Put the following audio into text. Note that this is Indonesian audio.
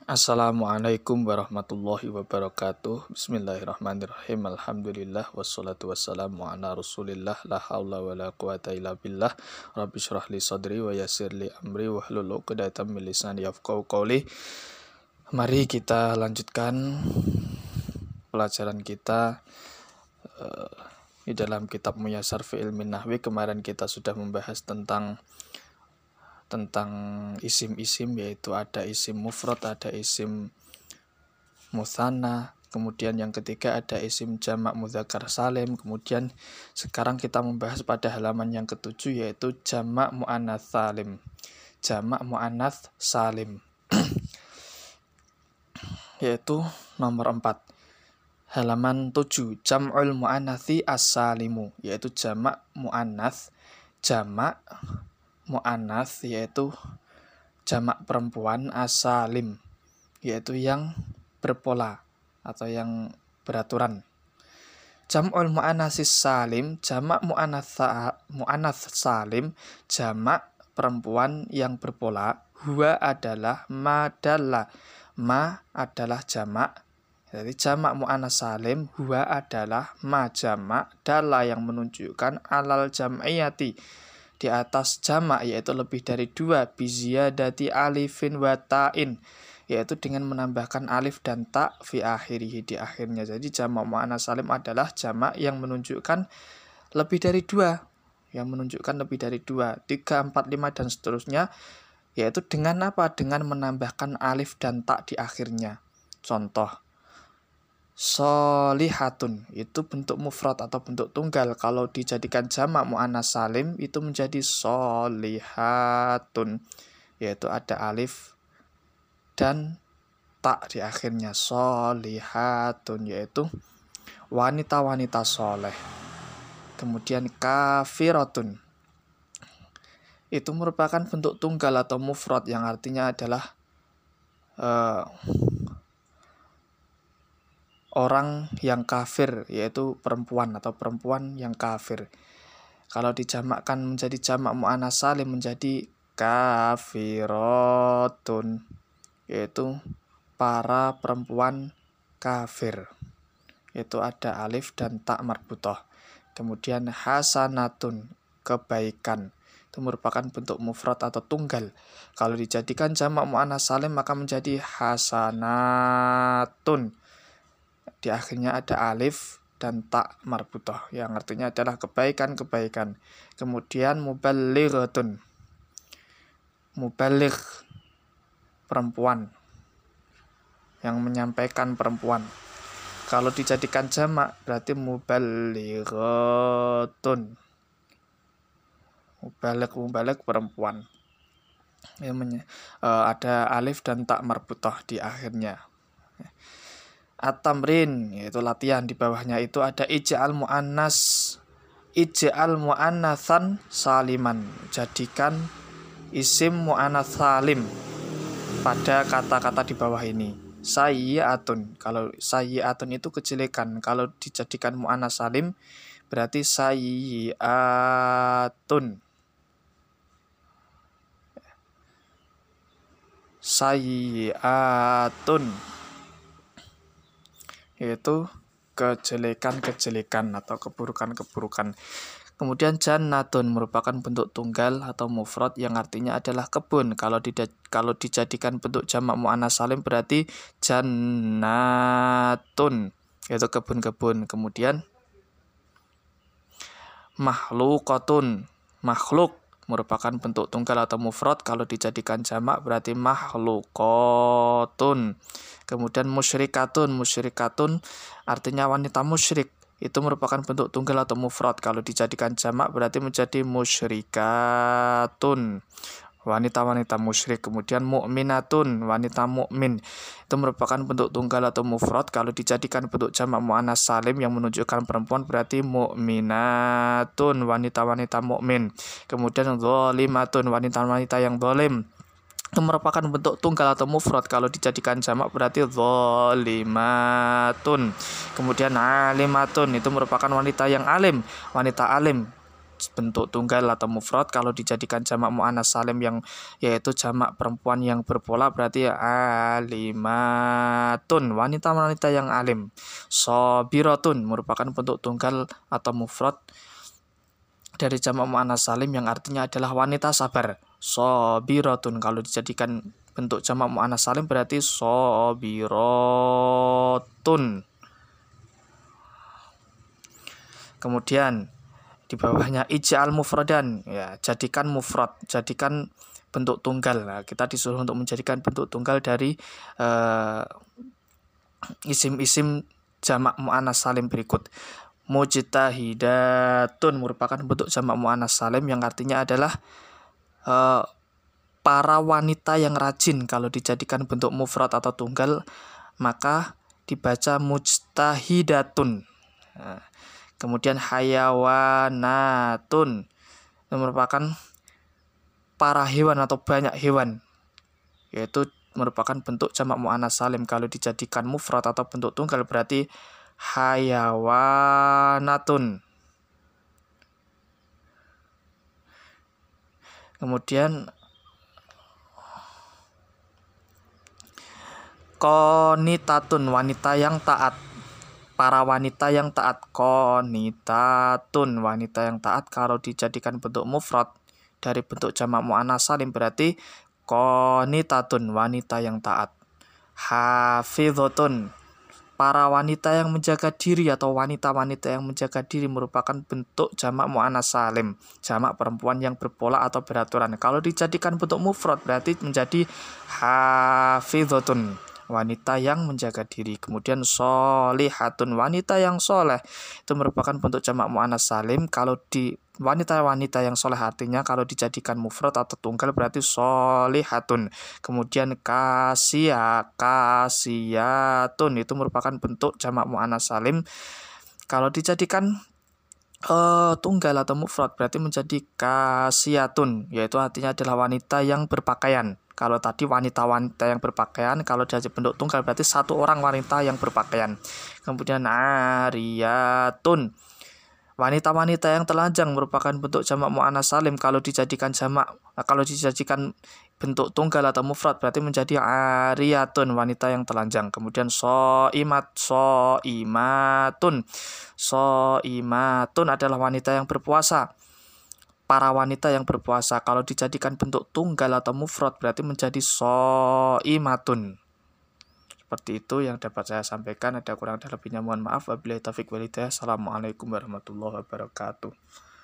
Assalamualaikum warahmatullahi wabarakatuh. Bismillahirrahmanirrahim. Alhamdulillah wassalatu wassalamu ala Rasulillah la haula wala quwata illa billah. Rabbi shrah li sadri wa yassir li amri wahlul 'uqdatam min lisani yafqahu qawli. Mari kita lanjutkan pelajaran kita di dalam kitab Muyassar fi Ilmin Nahwi. Kemarin kita sudah membahas tentang isim-isim, yaitu ada isim mufrad, ada isim mutsanna, kemudian yang ketiga ada isim jamak mudzakkar salim. Kemudian sekarang kita membahas pada halaman yang ketujuh, yaitu jamak muannats salim. Jamak muannats salim yaitu nomor 4, halaman 7, jam'ul muannatsi as-salimu, yaitu jamak muannats. Jamak muannats yaitu jamak perempuan, as-salim yaitu yang berpola atau yang beraturan. Jam'ul muannatsis salim, jamak muannats salim, jamak perempuan yang berpola. Huwa adalah madalla, ma adalah jamak. Jadi jamak muannats salim, huwa adalah ma jamak, dalla yang menunjukkan alal jam'iyati, di atas jamak, yaitu lebih dari 2, biziyadati alifin wa ta'in, yaitu dengan menambahkan alif dan ta fi akhirih, di akhirnya. Jadi jamak muannats salim adalah jamak yang menunjukkan lebih dari 2, yang menunjukkan lebih dari 2, 3, 4, 5 dan seterusnya, yaitu dengan apa? Dengan menambahkan alif dan ta di akhirnya. Contoh, sholihatun itu bentuk mufrad atau bentuk tunggal. Kalau dijadikan jamak muannats salim itu menjadi sholihatun, yaitu ada alif dan ta di akhirnya. Sholihatun yaitu wanita-wanita soleh. Kemudian kafiratun itu merupakan bentuk tunggal atau mufrad yang artinya adalah orang yang kafir, yaitu perempuan atau perempuan yang kafir. Kalau dijamakkan menjadi jamak muannats salim menjadi kafiratun, yaitu para perempuan kafir, yaitu ada alif dan ta marbutah. Kemudian hasanatun, kebaikan, itu merupakan bentuk mufrad atau tunggal. Kalau dijadikan jamak muannats salim maka menjadi hasanatun, di akhirnya ada alif dan ta marbutah yang artinya adalah kebaikan-kebaikan. Kemudian muballighatun, muballigh, perempuan, yang menyampaikan, perempuan. Kalau dijadikan jamak berarti muballighatun, mubaligh perempuan, ada alif dan ta marbutah di akhirnya. At-tamrin yaitu latihan, di bawahnya itu ada ij'al muannatsan saliman, jadikan isim muannats salim pada kata-kata di bawah ini. Sayyi'atun, kalau sayyi'atun itu kejelekan, kalau dijadikan muannats salim berarti sayyi'atun. Sayyi'atun yaitu kejelekan-kejelekan atau keburukan-keburukan. Kemudian jannatun merupakan bentuk tunggal atau mufrad yang artinya adalah kebun. Kalau dijadikan bentuk jamak muannats salim berarti jannatun, yaitu kebun-kebun. Kemudian makhluqatun, makhluk merupakan bentuk tunggal atau mufrad. Kalau dijadikan jamak berarti makhluqatun. Kemudian musyrikatun artinya wanita musyrik, itu merupakan bentuk tunggal atau mufrad. Kalau dijadikan jamak berarti menjadi musyrikatun, wanita-wanita musyrik. Kemudian mukminatun, wanita mukmin, itu merupakan bentuk tunggal atau mufrad. Kalau dijadikan bentuk jamak muannats salim yang menunjukkan perempuan berarti mukminatun, wanita-wanita mukmin. Kemudian zalimatun, wanita-wanita yang zalim, itu merupakan bentuk tunggal atau mufrad. Kalau dijadikan jamak berarti zalimatun. Kemudian alimatun, itu merupakan wanita yang alim, wanita alim, bentuk tunggal atau mufrad. Kalau dijadikan jamak muannats salim yang yaitu jamak perempuan yang berpola berarti alimatun, wanita-wanita yang alim. Sabiratun merupakan bentuk tunggal atau mufrad dari jamak muannats salim yang artinya adalah wanita sabar. Sabiratun kalau dijadikan bentuk jamak muannats salim berarti sabiratun. Kemudian di bawahnya ij'al mufradan, ya, jadikan mufrad, jadikan bentuk tunggal. Nah, kita disuruh untuk menjadikan bentuk tunggal dari isim-isim jamak muannats salim berikut. Mujtahidatun merupakan bentuk jamak muannats salim yang artinya adalah para wanita yang rajin. Kalau dijadikan bentuk mufrad atau tunggal maka dibaca mujtahidatun. Nah, kemudian hayawanatun itu merupakan para hewan atau banyak hewan, yaitu merupakan bentuk jamak muannats salim. Kalau dijadikan mufrad atau bentuk tunggal berarti hayawanatun. Kemudian qanitatun, wanita yang taat. Para wanita yang taat, qanitatun, wanita yang taat. Kalau dijadikan bentuk mufrad dari bentuk jamak muannats salim berarti qanitatun, wanita yang taat. Hafizatun, para wanita yang menjaga diri atau wanita-wanita yang menjaga diri merupakan bentuk jamak muannats salim, jamak perempuan yang berpola atau beraturan. Kalau dijadikan bentuk mufrad berarti menjadi hafizatun, wanita yang menjaga diri. Kemudian sholihatun, wanita yang soleh, itu merupakan bentuk jamak muannats salim. Kalau di wanita-wanita yang soleh artinya kalau dijadikan mufrad atau tunggal berarti sholihatun. Kemudian kasiyatun itu merupakan bentuk jamak muannats salim. Kalau dijadikan tunggal atau mufrad berarti menjadi kasiyatun, yaitu artinya adalah wanita yang berpakaian. Kalau tadi wanita-wanita yang berpakaian, kalau jadi bentuk tunggal berarti satu orang wanita yang berpakaian. Kemudian ariyatun, wanita-wanita yang telanjang merupakan bentuk jamak muannats salim. Kalau dijadikan bentuk tunggal atau mufrad berarti menjadi ariyatun, wanita yang telanjang. Kemudian soimatun adalah wanita yang berpuasa. Para wanita yang berpuasa. Kalau dijadikan bentuk tunggal atau mufrad berarti menjadi soimatun. Seperti itu yang dapat saya sampaikan. Ada kurang dan lebihnya mohon maaf. Wabillahi taufiq wal hidayah. Assalamualaikum warahmatullahi wabarakatuh.